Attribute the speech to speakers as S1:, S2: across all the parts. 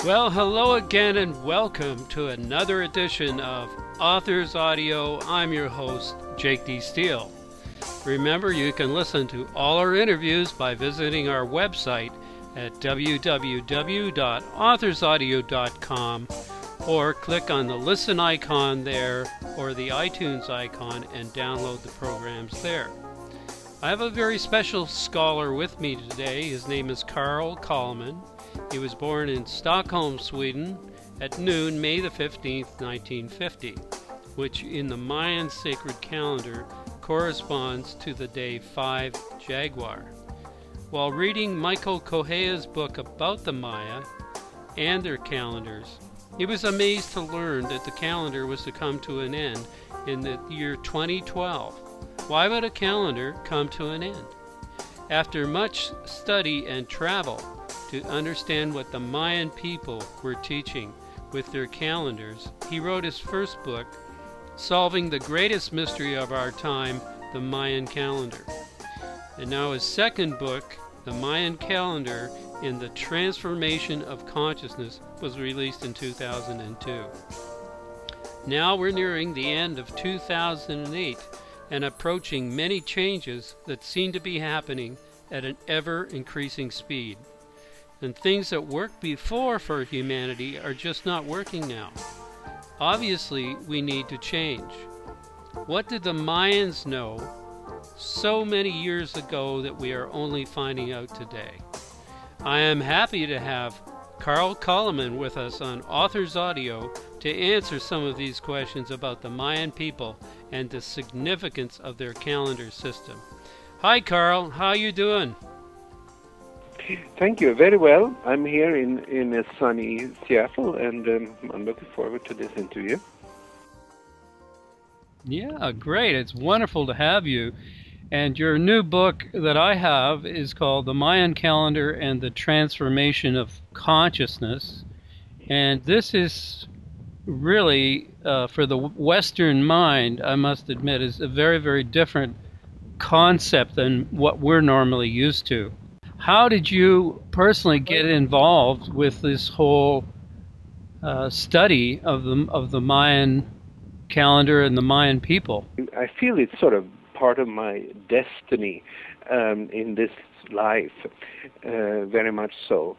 S1: Well, hello again and welcome to another edition of Authors Audio. I'm your host, Jake D. Steele. Remember, you can listen to all our interviews by visiting our website at www.authorsaudio.com or click on the listen icon there or the iTunes icon and download the programs there. I have a very special scholar with me today. His name is Carl Kallman. He was born in Stockholm, Sweden at noon, May the 15th, 1950, which in the Mayan sacred calendar corresponds to the day 5 Jaguar. While reading Michael Correa's book about the Maya and their calendars, he was amazed to learn that the calendar was to come to an end in the year 2012. Why would a calendar come to an end? After much study and travel to understand what the Mayan people were teaching with their calendars, he wrote his first book, Solving the Greatest Mystery of Our Time, the Mayan Calendar. And now his second book, The Mayan Calendar in the Transformation of Consciousness, was released in 2002. Now we're nearing the end of 2008 and approaching many changes that seem to be happening at an ever-increasing speed. And things that worked before for humanity are just not working now. Obviously, we need to change. What did the Mayans know so many years ago that we are only finding out today? I am happy to have Carl Kallman with us on Authors Audio to answer some of these questions about the Mayan people and the significance of their calendar system. Hi, Carl. How you doing?
S2: Thank you. Very well. I'm here in a sunny Seattle, and I'm looking forward to this interview.
S1: Yeah, great. It's wonderful to have you. And your new book that I have is called The Mayan Calendar and the Transformation of Consciousness. And this is really, for the Western mind, I must admit, is a very, very different concept than what we're normally used to. How did you personally get involved with this whole study of the Mayan calendar and the Mayan people?
S2: I feel it's sort of part of my destiny in this life, very much so.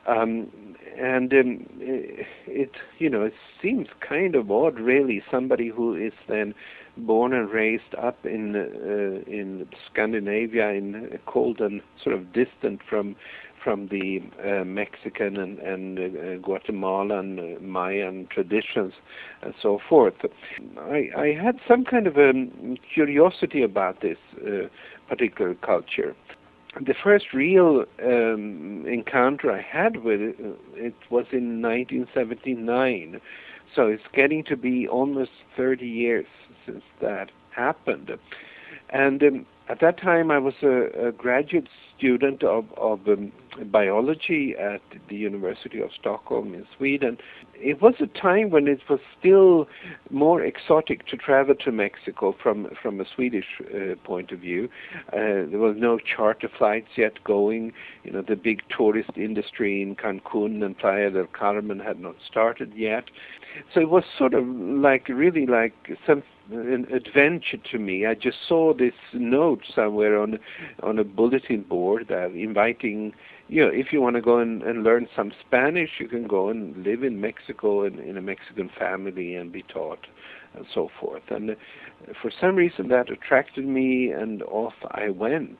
S2: It seems kind of odd, really. Somebody who is then born and raised up in Scandinavia, in cold and sort of distant from the Mexican and Guatemalan Mayan traditions and so forth. I had some kind of a curiosity about this particular culture. The first real encounter I had with it was in 1979. So it's getting to be almost 30 years since that happened. And at that time I was a graduate student of biology at the University of Stockholm in Sweden. It was a time when it was still more exotic to travel to Mexico from a Swedish point of view. There was no charter flights yet going. The big tourist industry in Cancun and Playa del Carmen had not started yet. So it was sort of really like an adventure to me. I just saw this note somewhere on a bulletin board inviting, if you want to go and learn some Spanish, you can go and live in Mexico in a Mexican family and be taught and so forth. And for some reason that attracted me, and off I went.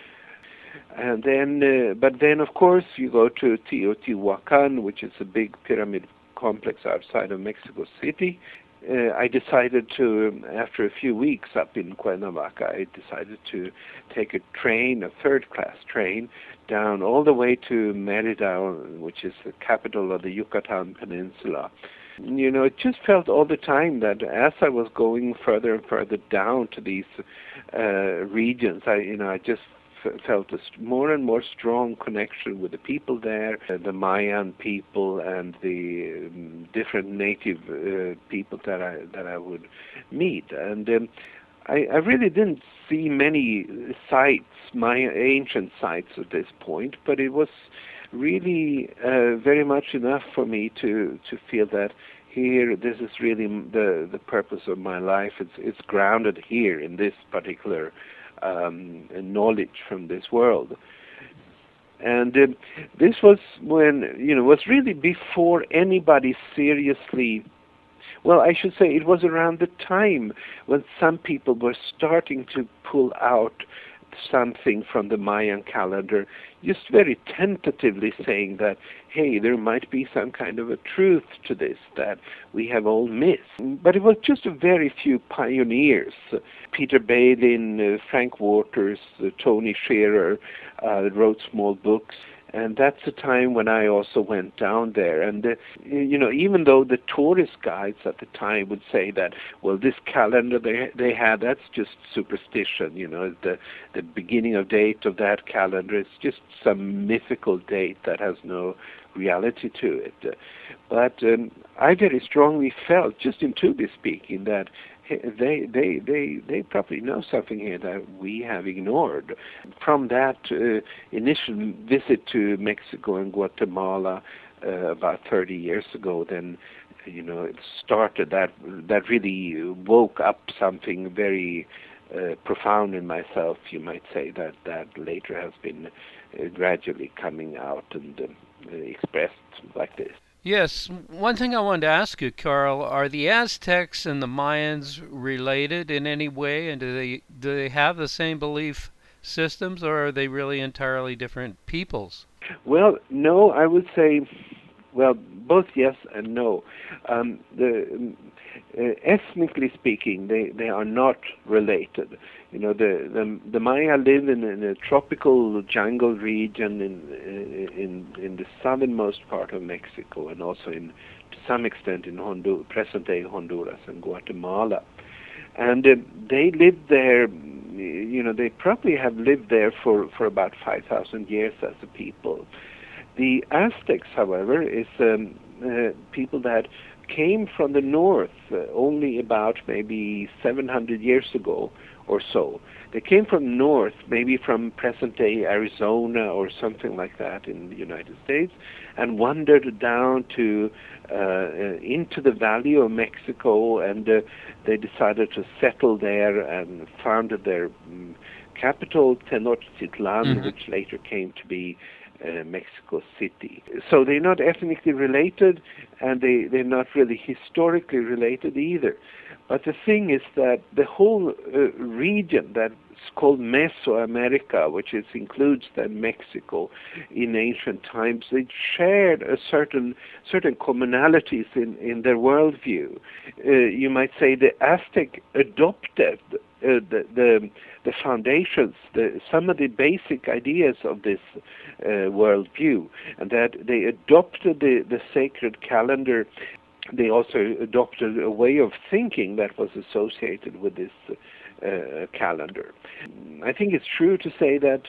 S2: And then, but then of course you go to Teotihuacan, which is a big pyramid complex outside of Mexico City. I decided to, after a few weeks up in Cuernavaca, I decided to take a third-class train, down all the way to Merida, which is the capital of the Yucatan Peninsula. It just felt all the time that as I was going further and further down to these regions, I just felt a more and more strong connection with the people there, the Mayan people and the different native people that I would meet. And I really didn't see many sites, Mayan ancient sites at this point, but it was really very much enough for me to feel that here, this is really the purpose of my life. It's grounded here in this particular knowledge from this world. And this was when, was really before anybody seriously, well, I should say it was around the time when some people were starting to pull out something from the Mayan calendar, just very tentatively saying that, hey, there might be some kind of a truth to this that we have all missed. But it was just a very few pioneers. Peter Balin, Frank Waters, Tony Shearer wrote small books. And that's the time when I also went down there. And, even though the tourist guides at the time would say that, well, this calendar they had, that's just superstition, the beginning of date of that calendar is just some mythical date that has no reality to it. But I very strongly felt, just intuitively speaking, that they probably know something here that we have ignored. From that initial visit to Mexico and Guatemala about 30 years ago, then it started that really woke up something very profound in myself. You might say that later has been gradually coming out and expressed like this.
S1: Yes, one thing I wanted to ask you, Carl, are the Aztecs and the Mayans related in any way, and do they have the same belief systems, or are they really entirely different peoples?
S2: Well, no, I would say, well, both yes and no. Ethnically speaking, they are not related. The Maya live in a tropical jungle region in the southernmost part of Mexico, and also to some extent in present-day Honduras and Guatemala. And they lived there. They probably have lived there for about 5,000 years as a people. The Aztecs, however, is people that came from the north only about maybe 700 years ago or so. They came from north, maybe from present-day Arizona or something like that in the United States, and wandered down to into the Valley of Mexico, and they decided to settle there and founded their capital, Tenochtitlan, which later came to be Mexico City. So they're not ethnically related, and they're not really historically related either. But the thing is that the whole region that's called Mesoamerica, which includes then Mexico in ancient times, they shared a certain commonalities in their worldview. You might say the Aztec adopted the foundations, some of the basic ideas of this worldview, and that they adopted the sacred calendar. They also adopted a way of thinking that was associated with this calendar. I think it's true to say that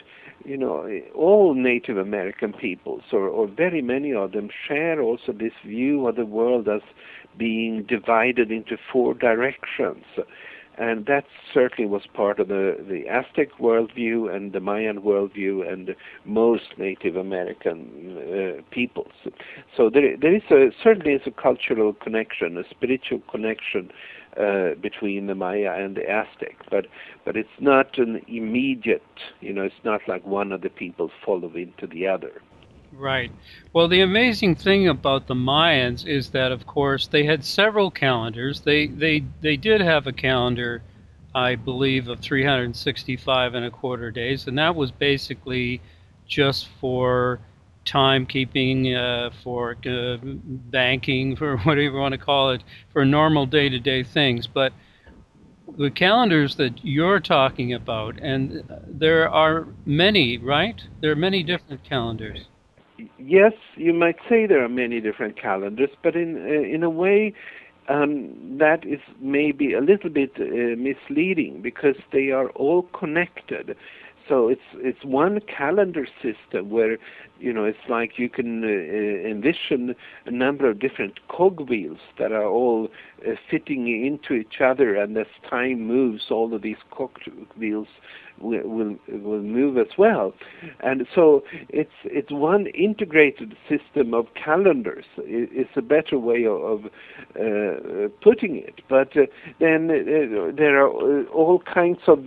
S2: all Native American peoples, or very many of them, share also this view of the world as being divided into four directions. And that certainly was part of the Aztec worldview and the Mayan worldview and most Native American peoples. So there is certainly is a cultural connection, a spiritual connection between the Maya and the Aztec, but it's not an immediate, it's not like one of the people follow into the other.
S1: Right. Well, the amazing thing about the Mayans is that, of course, they had several calendars. They did have a calendar, I believe, of 365 and a quarter days, and that was basically just for timekeeping, for banking, for whatever you want to call it, for normal day-to-day things. But the calendars that you're talking about, and there are many, right? There are many different calendars.
S2: Yes, you might say there are many different calendars, but in a way that is maybe a little bit misleading, because they are all connected. So it's one calendar system where it's like you can envision a number of different cogwheels that are all fitting into each other, and as time moves, all of these cogwheels will move as well. And so it's one integrated system of calendars. It's a better way of putting it. But then there are all kinds of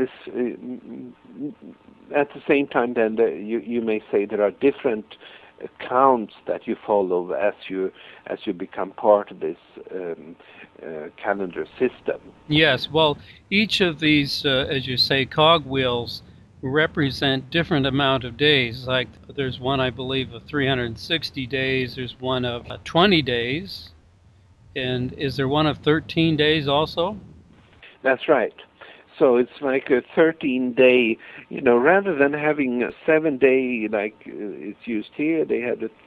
S2: at the same time, then you may say there are different counts that you follow as you become part of this calendar system.
S1: Yes, well, each of these, as you say, cogwheels represent different amount of days. Like there's one, I believe, of 360 days. There's one of 20 days. And is there one of 13 days also?
S2: That's right. So it's like a 13-day, rather than having a 7-day like it's used here, they had a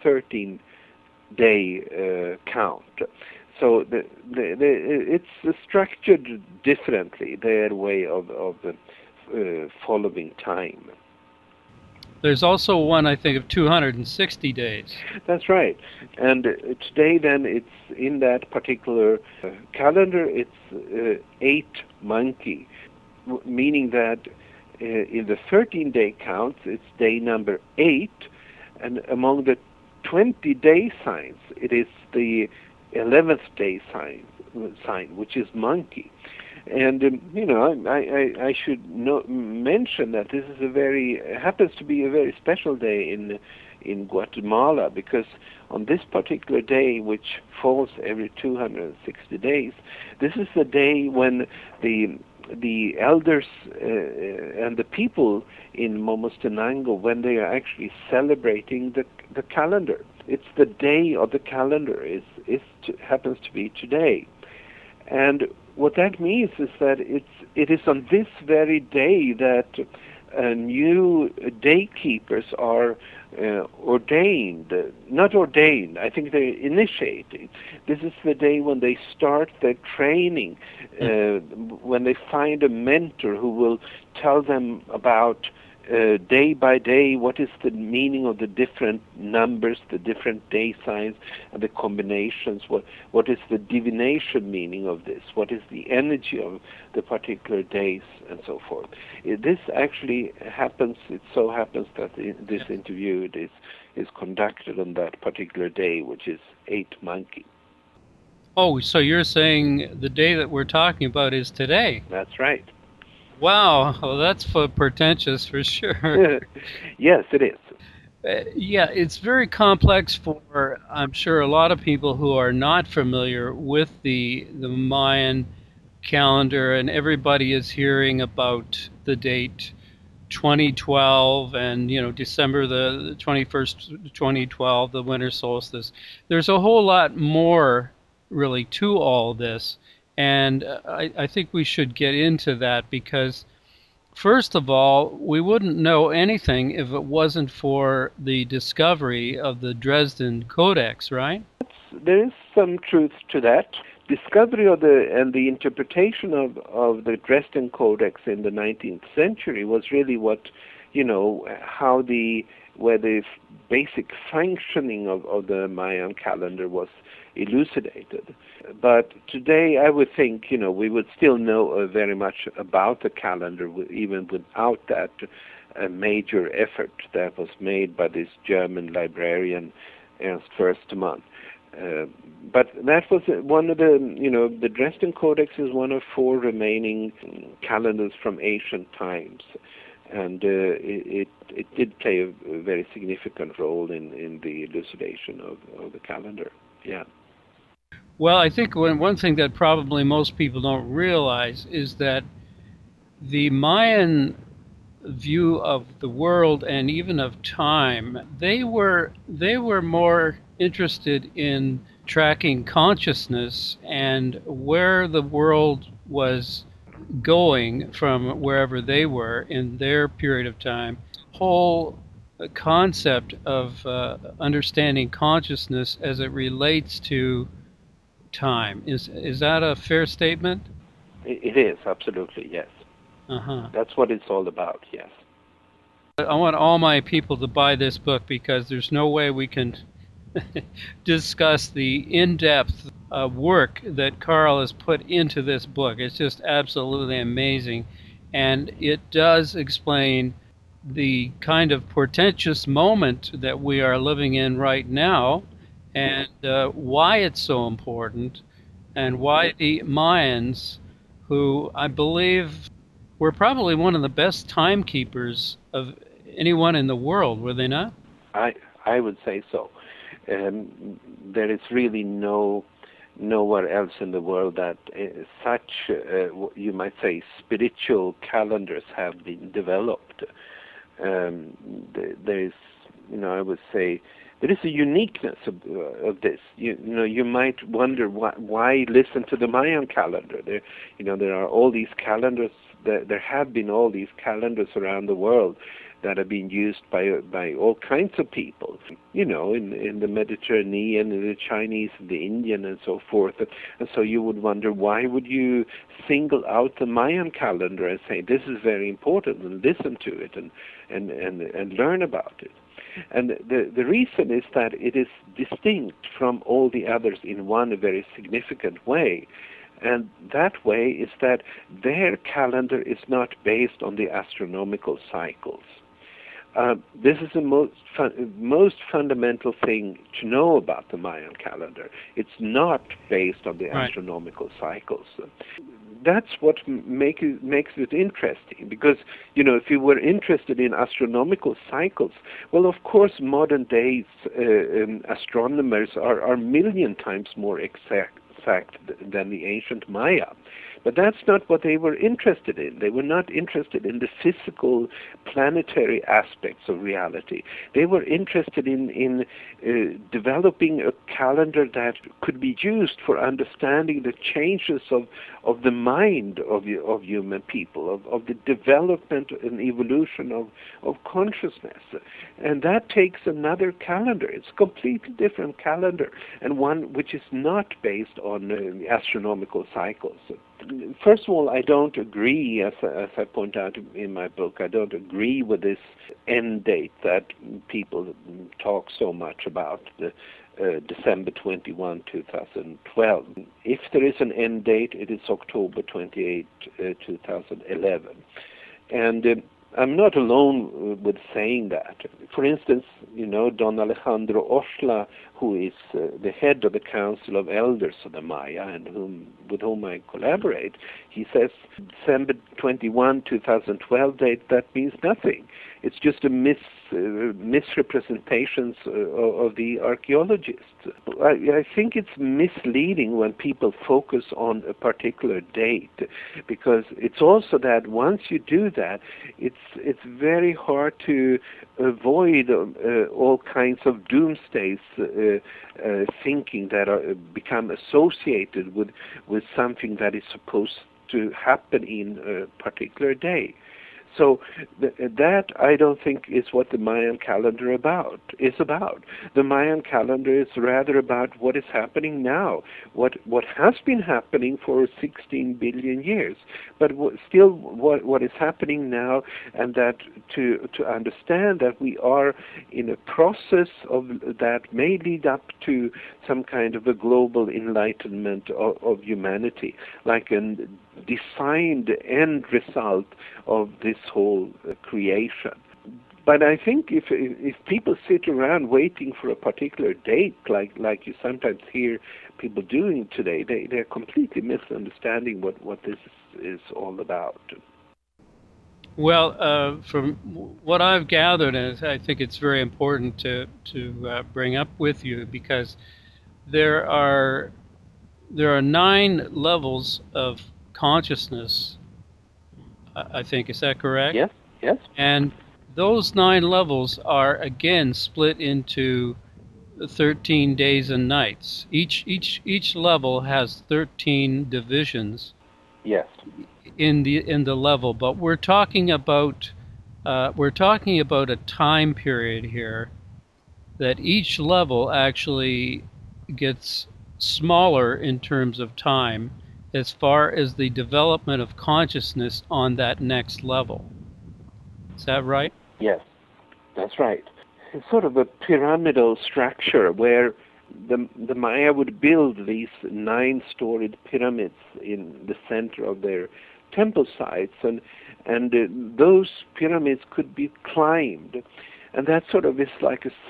S2: 13-day count. So it's structured differently, their way of following time.
S1: There's also one, I think, of 260 days.
S2: That's right. And today, then, it's in that particular calendar, it's 8 monkey, meaning that in the 13-day counts, it's day number 8, and among the 20-day signs, it is the 11th day sign, which is monkey. And I should mention that this is happens to be a very special day in Guatemala, because on this particular day, which falls every 260 days, this is the day when the elders and the people in Momostenango, when they are actually celebrating the calendar. It's the day of the calendar. Happens to be today. And what that means is that it is on this very day that new day keepers are not ordained, I think they're initiated. This is the day when they start their training, when they find a mentor who will tell them about day by day what is the meaning of the different numbers, the different day signs, and the combinations, what is the divination meaning of this, what is the energy of the particular days, and so forth. This actually happens, it so happens that this interview is conducted on that particular day, which is 8 monkey.
S1: Oh, so you're saying the day that we're talking about is today?
S2: That's right.
S1: Wow, well, that's pretentious for sure.
S2: Yes, it is.
S1: Yeah, it's very complex for, I'm sure, a lot of people who are not familiar with the Mayan calendar, and everybody is hearing about the date 2012 and, December the 21st, 2012, the winter solstice. There's a whole lot more, really, to all this. And I think we should get into that because, first of all, we wouldn't know anything if it wasn't for the discovery of the Dresden Codex, right?
S2: There is some truth to that. Discovery of the interpretation of the Dresden Codex in the 19th century was really where the basic functioning of the Mayan calendar was elucidated. But today, I would think, we would still know very much about the calendar, even without that major effort that was made by this German librarian, Ernst Förstemann. But that was one of the Dresden Codex is one of 4 remaining calendars from ancient times. And it did play a very significant role in the elucidation of the calendar. Yeah.
S1: Well, I think one thing that probably most people don't realize is that the Mayan view of the world and even of time, they were more interested in tracking consciousness and where the world was going from wherever they were in their period of time. Whole concept of understanding consciousness as it relates to time. Is that a fair statement?
S2: It is, absolutely, yes.
S1: Uh-huh.
S2: That's what it's all about, yes.
S1: I want all my people to buy this book because there's no way we can discuss the in-depth work that Carl has put into this book. It's just absolutely amazing. And it does explain the kind of portentous moment that we are living in right now, and why it's so important, and why the Mayans, who I believe were probably one of the best timekeepers of anyone in the world, were they not?
S2: I would say so. There is really nowhere else in the world that such, you might say, spiritual calendars have been developed. There is, I would say, there is a uniqueness of this. You might wonder why listen to the Mayan calendar. There are all these calendars. There have been all these calendars around the world that are being used by all kinds of people, in the Mediterranean, in the Chinese, the Indian, and so forth. And so you would wonder, why would you single out the Mayan calendar and say, this is very important, and listen to it and learn about it? And the reason is that it is distinct from all the others in one very significant way. And that way is that their calendar is not based on the astronomical cycles. This is the most fundamental thing to know about the Mayan calendar. It's not based on the astronomical cycles. That's what makes it interesting, because, if you were interested in astronomical cycles, well, of course, modern days astronomers are a million times more exact than the ancient Maya. But that's not what they were interested in. They were not interested in the physical, planetary aspects of reality. They were interested in developing a calendar that could be used for understanding the changes of the mind of human people, of the development and evolution of consciousness. And that takes another calendar. It's a completely different calendar, and one which is not based on astronomical cycles. First of all, I don't agree, as I point out in my book, I don't agree with this end date that people talk so much about, the December 21, 2012. If there is an end date, it is October 28, 2011. And I'm not alone with saying that. For instance, Don Alejandro Oxlá, who is the head of the Council of Elders of the Maya, and with whom I collaborate, he says December 21, 2012 date, that means nothing. It's just a misrepresentations of the archaeologists. I think it's misleading when people focus on a particular date, because it's also that once you do that, it's very hard to avoid all kinds of doomsdays thinking that become associated with something that is supposed to happen in a particular day. So that, I don't think, is what the Mayan calendar is about. The Mayan calendar is rather about what is happening now, what has been happening for 16 billion years, but still what is happening now, and that to understand that we are in a process of that may lead up to some kind of a global enlightenment of humanity, like a designed end result of this whole creation. But I think if people sit around waiting for a particular date, like you sometimes hear people doing today, they're completely misunderstanding what this is all about.
S1: Well, from what I've gathered, and I think it's very important to bring up with you, because there are 9 levels of consciousness, I think. Is that correct?
S2: Yes.
S1: And those 9 levels are again split into 13 days and nights. Each level has 13 divisions.
S2: Yes.
S1: In the level, but we're talking about a time period here, that each level actually gets smaller in terms of time as far as the development of consciousness on that next level. Is that right?
S2: Yes, that's right. It's sort of a pyramidal structure where the Maya would build these 9-storied pyramids in the center of their temple sites, and those pyramids could be climbed, and that sort of is like a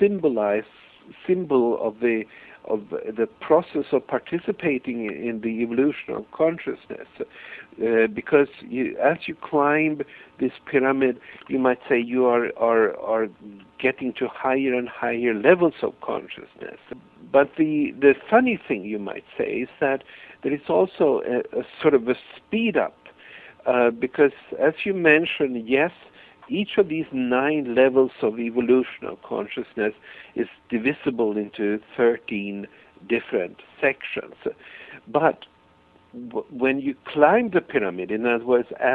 S2: symbol of the process of participating in the evolution of consciousness, because as you climb this pyramid, you might say you are getting to higher and higher levels of consciousness. But the funny thing, you might say, is that there is also a sort of a speed up, because as you mentioned, yes, each of these 9 levels of evolution of consciousness is divisible into 13 different sections. But when you climb the pyramid, in other words, as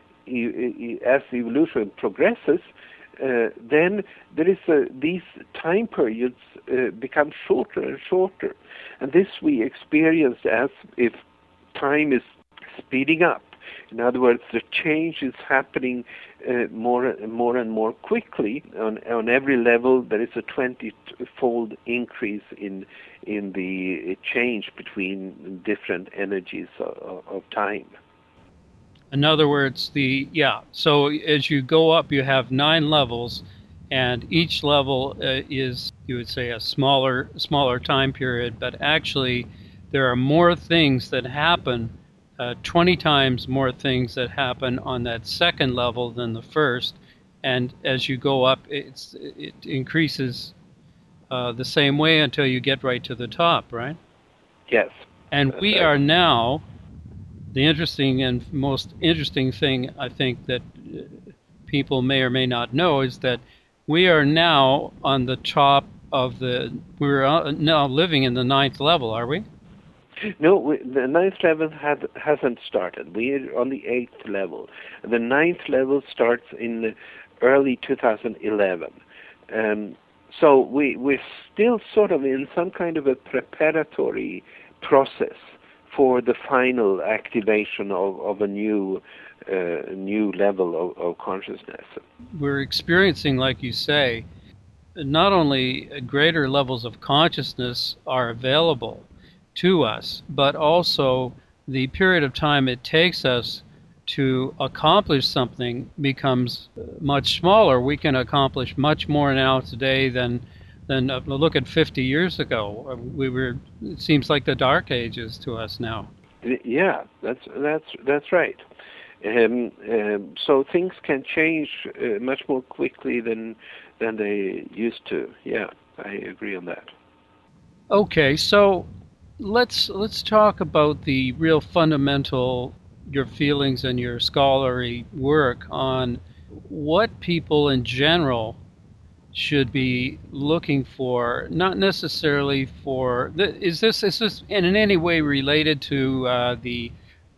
S2: evolution progresses, then there is these time periods become shorter and shorter. And this we experience as if time is speeding up. In other words, the change is happening more and more quickly. On every level, there is a 20-fold increase in the change between different energies of time.
S1: In other words, so as you go up, you have 9 levels, and each level is, you would say, a smaller time period, but actually there are more things that happen, 20 times more things that happen on that second level than the first, and as you go up, it increases the same way until you get right to the top, right?
S2: Yes.
S1: And we are now, the interesting and most interesting thing I think that people may or may not know is that we are now on the top of we're now living in the 9th level, are we?
S2: No, the 9th level hasn't started. We're on the 8th level. The 9th level starts in early 2011. So we're still sort of in some kind of a preparatory process for the final activation of a new level of consciousness.
S1: We're experiencing, like you say, not only greater levels of consciousness are available to us, but also the period of time it takes us to accomplish something becomes much smaller. We can accomplish much more now today than look at 50 years ago. It seems like the dark ages to us now.
S2: Yeah, that's right. So things can change much more quickly than they used to. Yeah, I agree on that.
S1: Okay, so let's talk about the real fundamental, your feelings and your scholarly work on what people in general should be looking for, not necessarily for, is this in any way related to the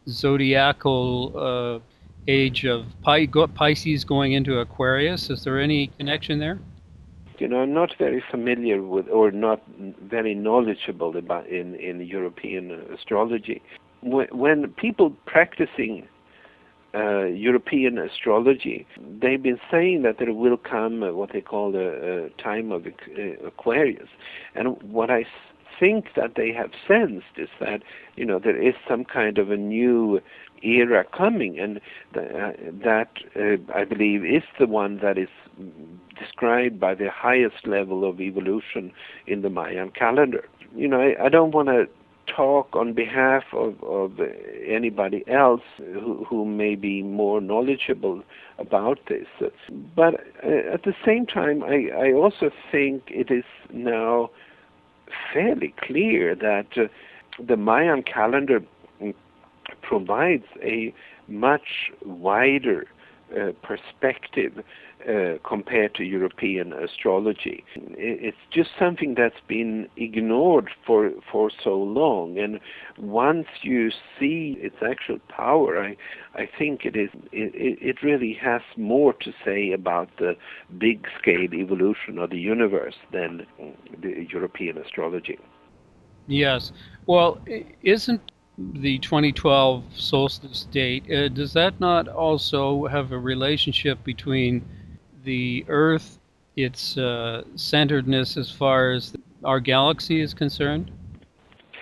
S1: zodiacal age of Pisces going into Aquarius? Is there any connection there?
S2: I'm not very familiar with, or not very knowledgeable about in European astrology. When people practicing European astrology, they've been saying that there will come what they call a time of Aquarius. And what I think that they have sensed is that, there is some kind of a new era coming, and that I believe is the one that is described by the highest level of evolution in the Mayan calendar. I don't want to talk on behalf of anybody else who may be more knowledgeable about this. But at the same time, I also think it is now fairly clear that the Mayan calendar provides a much wider perspective compared to European astrology. It's just something that's been ignored for so long, and once you see its actual power, I think it really has more to say about the big scale evolution of the universe than the European astrology.
S1: Yes. Well, isn't the 2012 solstice date, does that not also have a relationship between the Earth, its centeredness as far as our galaxy is concerned?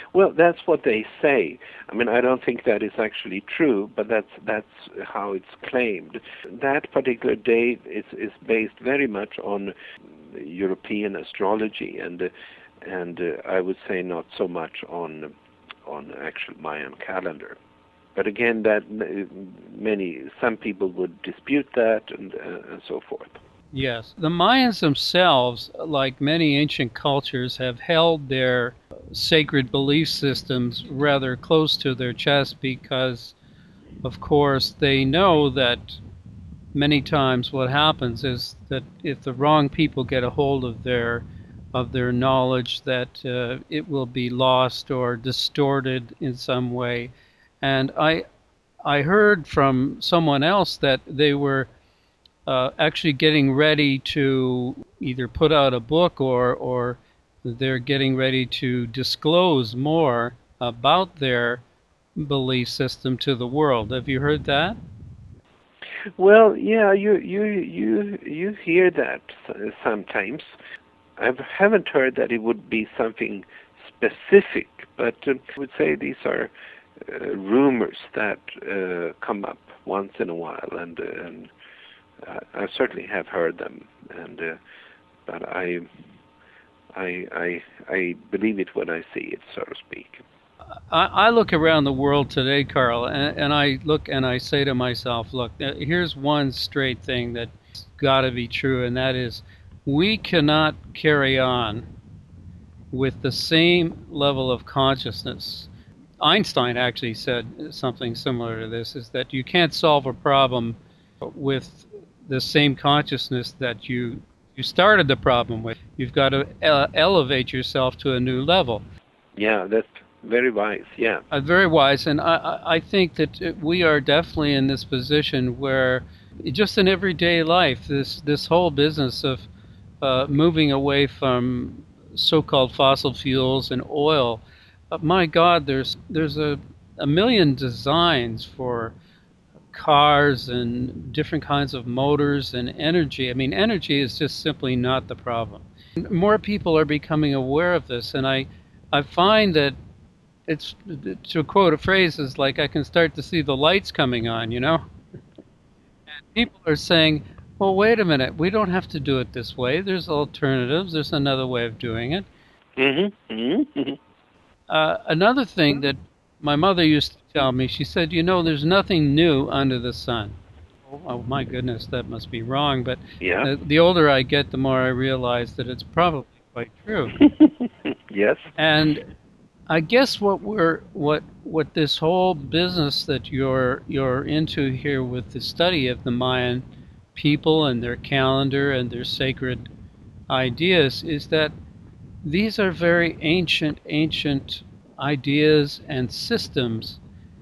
S2: Well, that's what they say. I mean, I don't think that is actually true, but that's how it's claimed. That particular date is based very much on European astrology, and I would say not so much on actual Mayan calendar. But again, that some people would dispute that, and so forth.
S1: Yes. The Mayans themselves, like many ancient cultures, have held their sacred belief systems rather close to their chest because, of course, they know that many times what happens is that if the wrong people get a hold of their knowledge, that it will be lost or distorted in some way. And I heard from someone else that they were actually getting ready to either put out a book or they're getting ready to disclose more about their belief system to the world. Have you heard that?
S2: Well, yeah, you hear that sometimes. I haven't heard that it would be something specific, but I would say these are rumors that come up once in a while, and I certainly have heard them, and but I believe it when I see it, so to speak.
S1: I look around the world today, Carl, and I look and I say to myself, look, here's one straight thing that's got to be true, and that is we cannot carry on with the same level of consciousness. Einstein actually said something similar to this, is that you can't solve a problem with the same consciousness that you started the problem with. You've got to elevate yourself to a new level.
S2: Yeah, that's very wise, yeah.
S1: Very wise, and I think that we are definitely in this position where just in everyday life, this whole business of moving away from so-called fossil fuels and oil, my God, there's a million designs for cars and different kinds of motors and energy. I mean, energy is just simply not the problem. More people are becoming aware of this, and I find that it's, to quote a phrase, is like I can start to see the lights coming on, you know? And people are saying, well, wait a minute, we don't have to do it this way. There's alternatives. There's another way of doing it.
S2: Mm-hmm. Mm-hmm.
S1: Another thing that my mother used to tell me, she said, you know, there's nothing new under the sun. Oh, my goodness, that must be wrong. But
S2: yeah.
S1: The older I get, the more I realize that it's probably quite true.
S2: Yes.
S1: And I guess what this whole business that you're into here with the study of the Mayan people and their calendar and their sacred ideas is that these are very ancient ideas and systems.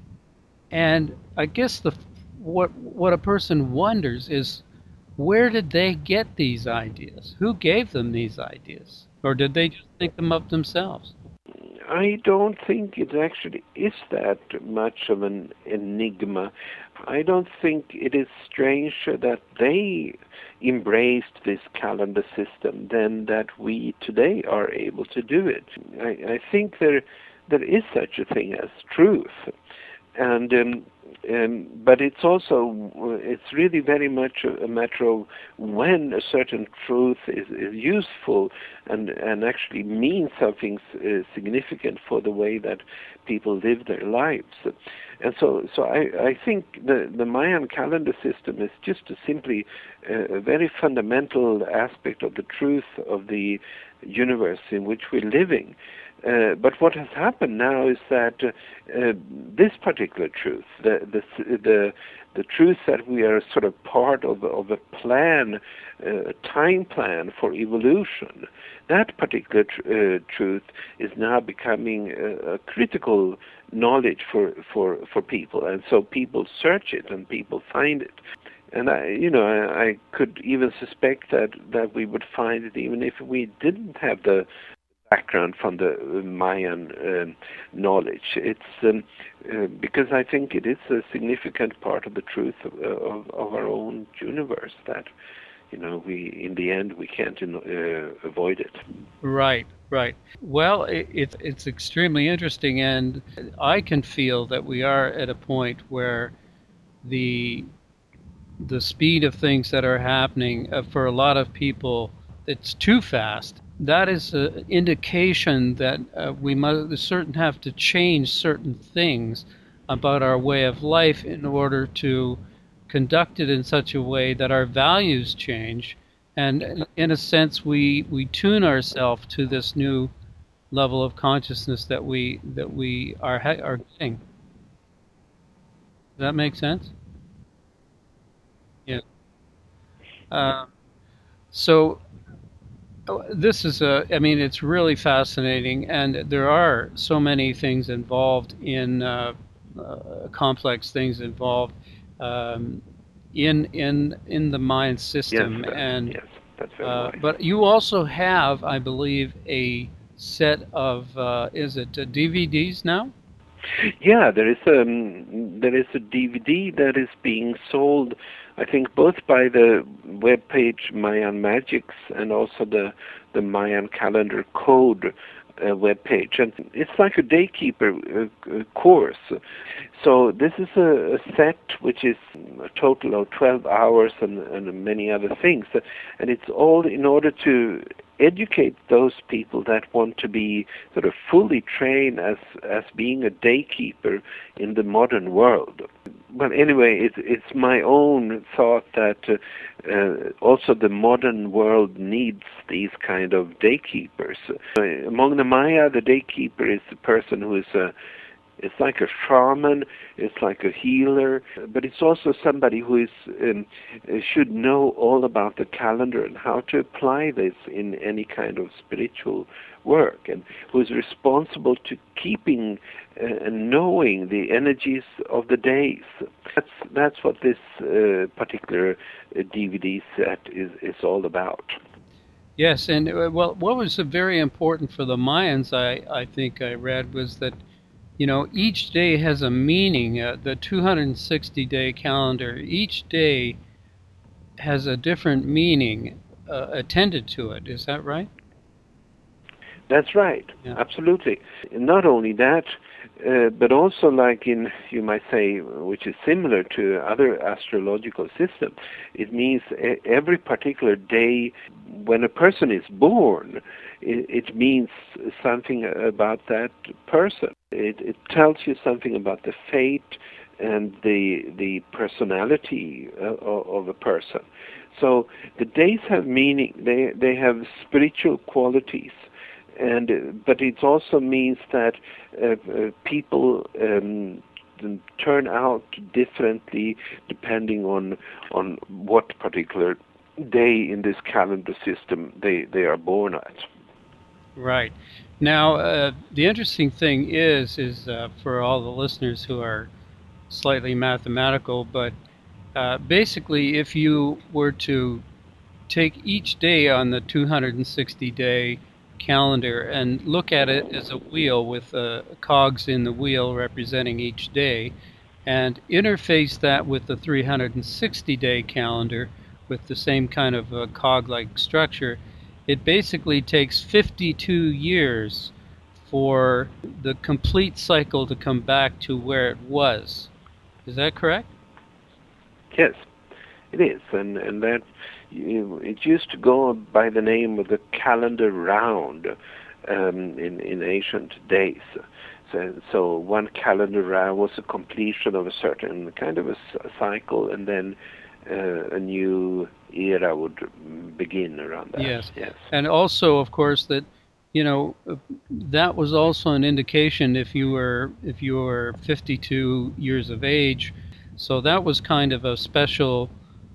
S1: And I guess what a person wonders is, where did they get these ideas? Who gave them these ideas? Or did they just think them up themselves?
S2: I don't think it actually is that much of an enigma. I don't think it is strange that they embraced this calendar system than that we today are able to do it. I think there is such a thing as truth, and but it's really very much a matter of when a certain truth is useful and actually means something significant for the way that people live their lives. And so I think the Mayan calendar system is just simply a very fundamental aspect of the truth of the universe in which we're living. But what has happened now is that this particular truth, the truth that we are sort of part of a plan, a time plan for evolution, that particular truth is now becoming a critical knowledge for people, and so people search it and people find it. And I could even suspect that we would find it even if we didn't have the background from the Mayan knowledge. It's because I think it is a significant part of the truth of our own universe that in the end we can't avoid it.
S1: Right, right. Well, it's extremely interesting, and I can feel that we are at a point where the the speed of things that are happening for a lot of people, it's too fast. That is an indication that we must have to change certain things about our way of life in order to conduct it in such a way that our values change, and in a sense we tune ourselves to this new level of consciousness that we are getting. Does that make sense? Yeah. Uh, so this is I mean, it's really fascinating, and there are so many things involved in complex things involved um, in the mind
S2: Yes,
S1: system, and
S2: that's very wise.
S1: but you also have, I believe, a set of is it DVDs now?
S2: Yeah, there is a DVD that is being sold, I think, both by the webpage Mayan Magics and also the Mayan Calendar Code webpage, and it's like a daykeeper course. So this is a set which is a total of 12 hours and many other things, and it's all in order to educate those people that want to be sort of fully trained as being a daykeeper in the modern world. But anyway, it's my own thought that also the modern world needs these kind of daykeepers. Among the Maya, the daykeeper is the person who is it's like a shaman, it's like a healer, but it's also somebody who is should know all about the calendar and how to apply this in any kind of spiritual work, and who is responsible to keeping and knowing the energies of the days. That's what this particular DVD set is all about.
S1: Yes, and well, what was very important for the Mayans, I think I read, was that each day has a meaning. The 260-day calendar, each day has a different meaning attended to it. Is that right?
S2: That's right. Yeah. Absolutely. Not only that, but also like you might say, which is similar to other astrological systems, it means every particular day when a person is born, it means something about that person. It tells you something about the fate and the personality of a person. So the days have meaning. They have spiritual qualities. But it also means that people turn out differently depending on what particular day in this calendar system they are born at.
S1: Right. Now, the interesting thing is for all the listeners who are slightly mathematical, but basically, if you were to take each day on the 260-day calendar and look at it as a wheel with cogs in the wheel representing each day, and interface that with the 360-day calendar with the same kind of cog-like structure, it basically takes 52 years for the complete cycle to come back to where it was. Is that correct?
S2: Yes, it is, and that it used to go by the name of the calendar round in ancient days. So one calendar round was a completion of a certain kind of a cycle, and then a new era would begin around that.
S1: Yes. And also, of course, that that was also an indication if you were 52 years of age. So that was kind of a special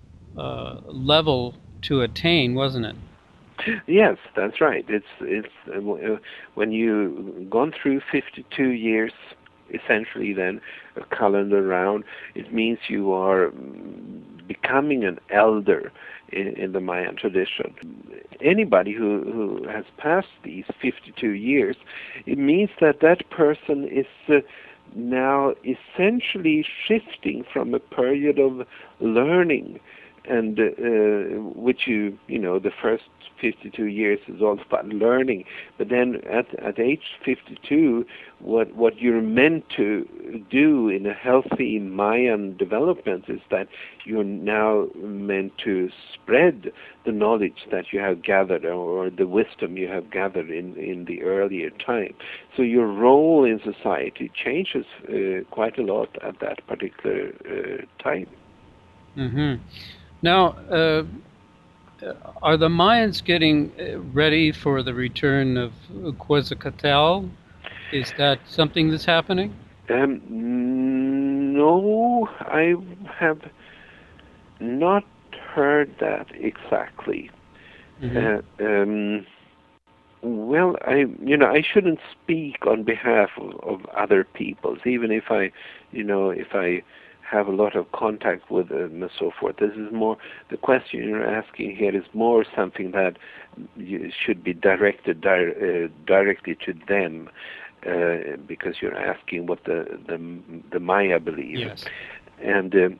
S1: level to attain, wasn't it?
S2: Yes, that's right. It's when you've gone through 52 years, essentially, then a calendar round, it means you are becoming an elder in the Mayan tradition. Anybody who has passed these 52 years, it means that person is now essentially shifting from a period of learning and which the first 52 years is all about learning, but then at age 52, what you're meant to do in a healthy Mayan development is that you're now meant to spread the knowledge that you have gathered, or the wisdom you have gathered in the earlier time. So your role in society changes quite a lot at that particular time.
S1: Mm-hmm. Now, are the Mayans getting ready for the return of Quetzalcoatl? Is that something that's happening?
S2: No, I have not heard that exactly.
S1: Mm-hmm.
S2: Well, I shouldn't speak on behalf of other peoples, even if I have a lot of contact with them and so forth. This is more, the question you're asking here is more something that should be directed directly to them, because you're asking what the Maya believe.
S1: Yes.
S2: And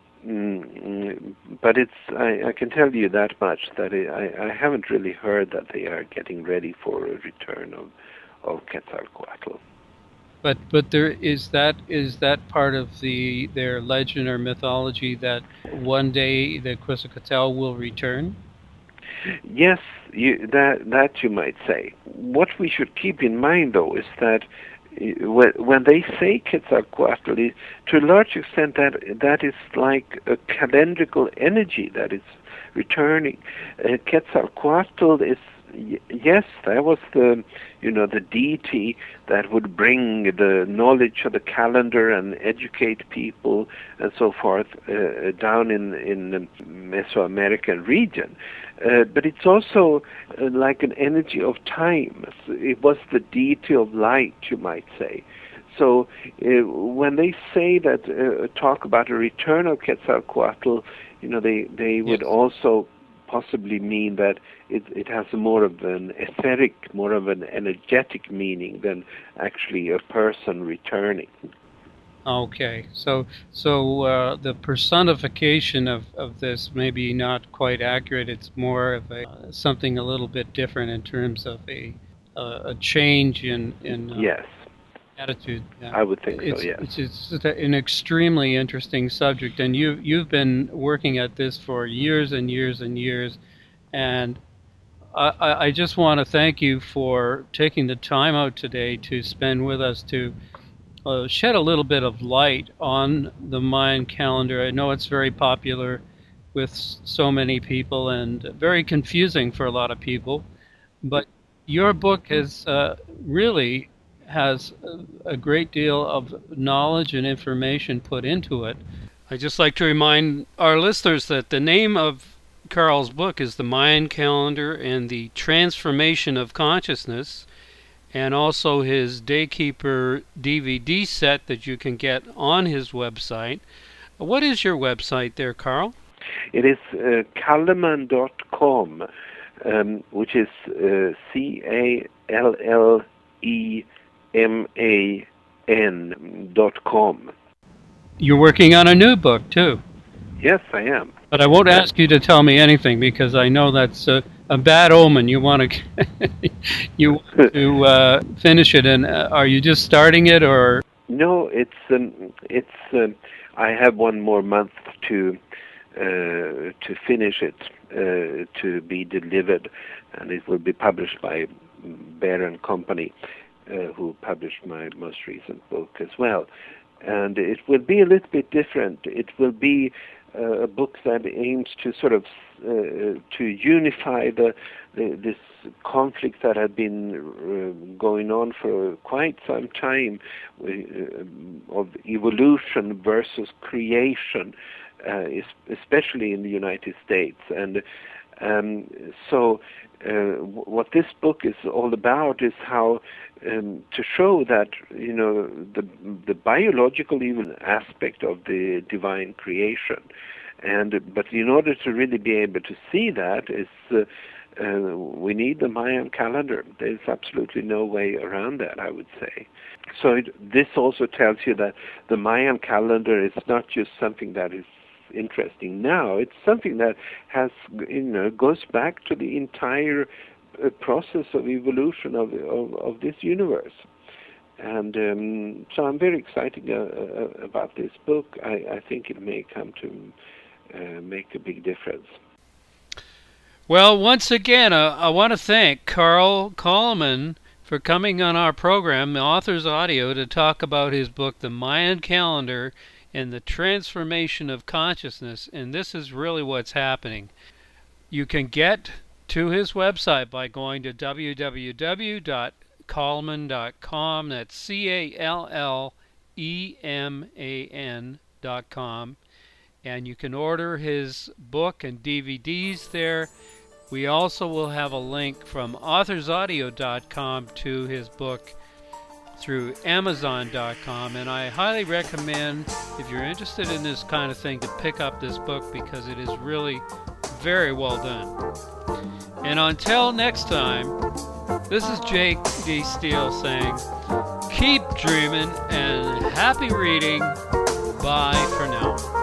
S2: but I can tell you that much, that I haven't really heard that they are getting ready for a return of Quetzalcoatl.
S1: But there is that part of their legend or mythology that one day the Quetzalcoatl will return?
S2: Yes, that you might say. What we should keep in mind, though, is that when they say Quetzalcoatl, to a large extent that is like a calendrical energy that is returning. Quetzalcoatl is, yes, that was the deity that would bring the knowledge of the calendar and educate people and so forth down in the Mesoamerican region. But it's also like an energy of time. It was the deity of light, you might say. So when they say that, talk about a return of Quetzalcoatl, they would also possibly mean that it has more of an etheric, more of an energetic meaning than actually a person returning.
S1: Okay, so the personification of this may be not quite accurate. It's more of something a little bit different in terms of a change in
S2: yes.
S1: attitude.
S2: I would think so. Yes.
S1: It's an extremely interesting subject, and you've been working at this for years and years and years, and I just want to thank you for taking the time out today to spend with us to shed a little bit of light on the Mayan calendar. I know it's very popular with so many people and very confusing for a lot of people, but your book really has a great deal of knowledge and information put into it. I'd just like to remind our listeners that the name of Carl's book is The Mayan Calendar and the Transformation of Consciousness, and also his Daykeeper DVD set that you can get on his website. What is your website there, Carl?
S2: It is Calleman.com, which is CALLEMAN.com.
S1: You're working on a new book, too.
S2: Yes, I am.
S1: But I won't ask you to tell me anything because I know that's a bad omen. You want to finish it, and are you just starting it, or?
S2: No, I have one more month to finish it, to be delivered, and it will be published by Bear and Company, who published my most recent book as well. And it will be a little bit different. It will be a book that aims to sort of to unify this conflict that had been going on for quite some time, of evolution versus creation, especially in the United States. And so what this book is all about is how to show that the biological even aspect of the divine creation, but in order to really be able to see that is we need the Mayan calendar. There's absolutely no way around that, I would say. So this also tells you that the Mayan calendar is not just something that is interesting now. It's something that has, goes back to the entire process of evolution of this universe. And so I'm very excited about this book. I think it may come to make a big difference.
S1: Well, once again, I want to thank Carl Kallman for coming on our program, the Author's Audio, to talk about his book, The Mayan Calendar and the Transformation of Consciousness. And this is really what's happening. You can get to his website by going to www.kallman.com. That's CALLEMAN.com. And you can order his book and DVDs there. We also will have a link from authorsaudio.com to his book through Amazon.com. And I highly recommend, if you're interested in this kind of thing, to pick up this book because it is really very well done. And until next time, this is Jake D. Steele saying, keep dreaming and happy reading. Bye for now.